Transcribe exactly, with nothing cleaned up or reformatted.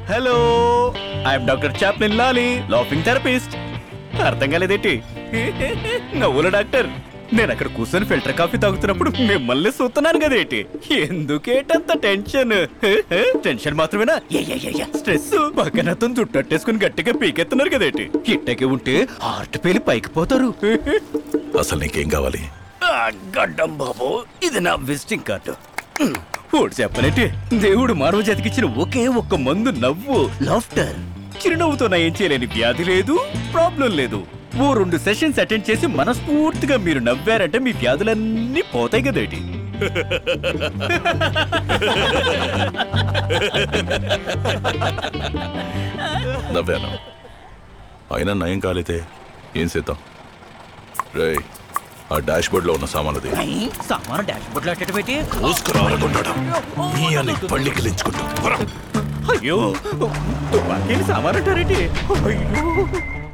Hello, I'm doctor Chaplin Lolly, laughing therapist. అర్థం కాలేదేంటి? నవ్వుల డాక్టర్. నేను అక్కడ కూర్చొని ఫిల్టర్ కాఫీ తాగుతున్నప్పుడు మిమ్మల్ని చూస్తున్నాను కదేంటి? ఎందుకేటంత టెన్షన్? టెన్షన్ మాత్రమేనా? స్ట్రెస్ పక్కన అతను చుట్టట్టేసుకుని గట్టిగా పీకెత్తున్నారు కదేంటి? ఇట్టకి ఉంటే హార్ట్ పేలి పైకి పోతారు. అసలు నీకేం కావాలి? గడ్డం బాబు, ఇది నా విజిటింగ్ కార్డు. ఓడి చెప్పనంటే దేవుడు మానవ జాతికిచ్చిన ఒకే ఒక్క మందు నవ్వు, లాఫ్టర్. చిరునవ్వుతో నయం చేయలేని వ్యాధి లేదు, ప్రాబ్లం లేదు. ఓ రెండు సెషన్స్ అటెండ్ చేసి మనస్ఫూర్తిగా మీరు నవ్వారంటే మీ వ్యాధులన్నీ పోతాయి కదేటి. నవ్వాను, అయినా నయం కాలేతే ఏం చేద్దాం? రే, ఆ డాష్ బోర్డ్ లో ఉన్న సామానది. సామాను డాష్ బోర్డ్ లో అట్టేటి చూసుకురావాలనుకుంటాడు. నీ అని పళ్ళికి లించుకుంటాం. అయ్యో, తుపాకీని సామాను అంటారేంటి? అయ్యో.